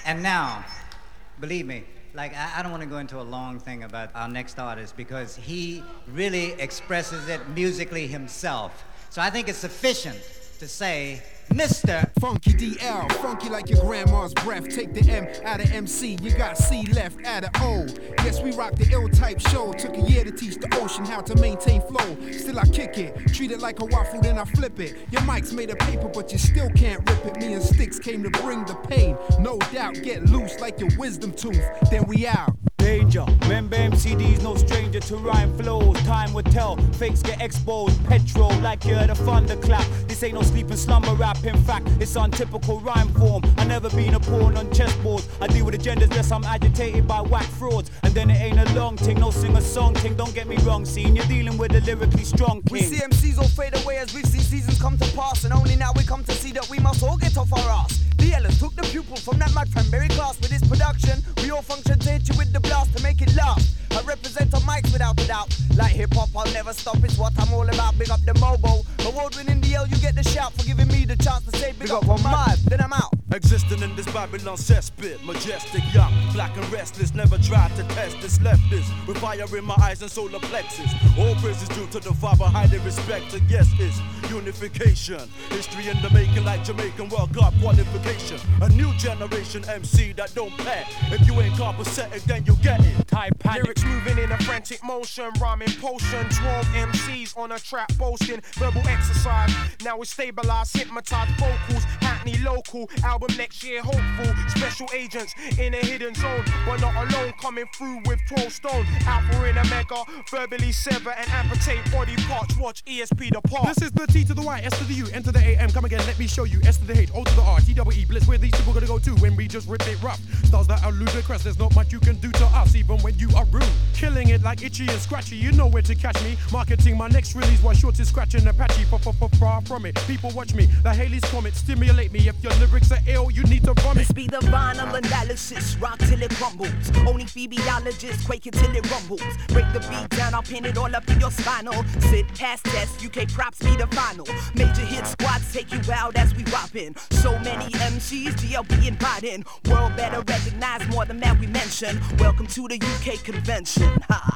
And now, believe me, like I don't want to go into a long thing about our next artist because he really expresses it musically himself. So I think it's sufficient to say, Mr. Funky DL, funky like your grandma's breath. Take the M out of MC, you got C left out of O. Yes, we rock the ill type show. Took a year to teach the ocean how to maintain flow. Still I kick it, treat it like a waffle, then I flip it. Your mic's made of paper, but you still can't rip it. Me and Sticks came to bring the pain. No doubt, get loose like your wisdom tooth. Then we out. Danger, remember MCD's no stranger to rhyme flows. Time will tell, fakes get exposed. Petrol like you heard a thunderclap. This ain't no sleep and slumber rap. In fact, it's untypical rhyme form. I never been a pawn on chessboards. I deal with agendas less I'm agitated by whack frauds. And then it ain't a long thing, no sing-a-song thing. Don't get me wrong, scene, you're dealing with a lyrically strong king. We see MCs all fade away as we see seasons come to pass. And only now we come to see that we must all get off our ass. The Ellens took the pupil from that mad cranberry class. With his production, we all function to hit you with the blast to make it last. I represent on mics without a doubt. Like hip-hop, I'll never stop, it's what I'm all about. Big up the Mobo. Award-winning DL, you get the shout for giving me the chance to say big up on mine. Then I'm out. Existing in this Babylon cesspit, majestic, young, black and restless, never tried to test this leftist. With fire in my eyes and solar plexus. All praise is due to the Father, highly respected. Yes, it's unification. History in the making like Jamaican World Cup qualification. A new generation MC that don't pay. If you ain't copacetic, then you get it. Titanic. Lyrics moving in a frantic motion, rhyming potion. 12 MCs on a track boasting, verbal exercise. Now we stabilized, hypnotized vocals, Hackney local. Album next year, hopeful. Special agents in a hidden zone. We're not alone, coming through with 12 stone. Alpha in a mega, verbally sever and amputate body parts. Watch ESP depart. This is the T to the Y, S to the U, N to the AM. Come again, let me show you. S to the H, O to the R, T-double-E. Blitz where these people gonna go to when we just rip it rough. Stars that are ludicrous, there's not much you can do to us, even when you are rude. Killing it like Itchy and Scratchy, you know where to catch me. Marketing my next release while Short is scratching Apache. Far from it, people watch me. The Haley's Comet stimulate me. If your lyrics are ill, you need to vomit. Let's be the vinyl analysis, rock till it crumbles. Only phoebiologists quake it till it rumbles. Break the beat down, I'll pin it all up in your spinal. Sit past test, UK props be the final. Major hit squads take you out as we robbin'. So many MCs, DLB inviting. World better recognize more than that we mention. Welcome to the UK convention.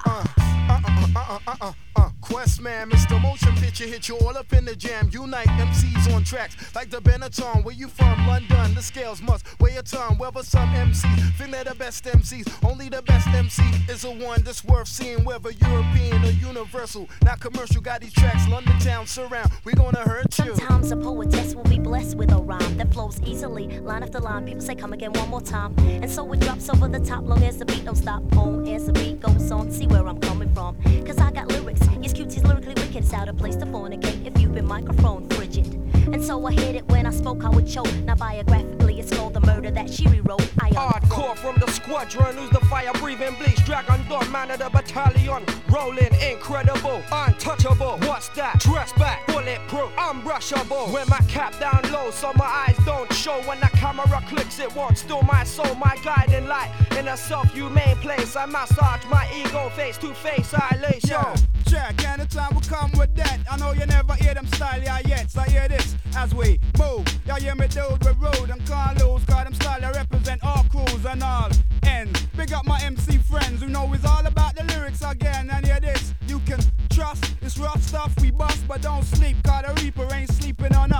Quest man, Mr. Motion Picture hit you all up in the jam. Unite MCs on tracks like the Benetton. Where you from? London. The scales must weigh a ton. Whether some MCs think they're the best MCs. Only the best MC is the one that's worth seeing. Whether European or universal, not commercial. Got these tracks, London town surround. We gonna hurt you. Sometimes a poetess will be blessed with a rhyme that flows easily, line after line. People say come again one more time, and so it drops over the top. Long as the beat don't stop, on as the beat goes on. See where I'm coming from, cause I got lyrics. Yes, cutie's lyrically wicked. It's out of place to fornicate if you've been microphone frigid. And so I hit it when I spoke, I would choke. Now biographically, it's called the murder that she rewrote. I Hardcore from the squadron, who's the fire-breathing bleach. Dragon Dawn, man of the battalion. Rolling, incredible, untouchable. What's that? Dress back, bulletproof, unbrushable. With my cap down low, so my eyes don't show. When the camera clicks, it won't steal my soul. My guiding light in a self-humane place. I massage my ego, face to face, I lay show. Check, anytime we come with that. I know you never hear them style, yeah, yet. So hear this as we move. Y'all hear me, dude, we road and can't lose. Cause them style, I represent all crews and all ends. Big up my MC friends who know it's all about the lyrics again. And hear this, you can trust, it's rough stuff we bust, but don't sleep. Cause the Reaper ain't sleeping on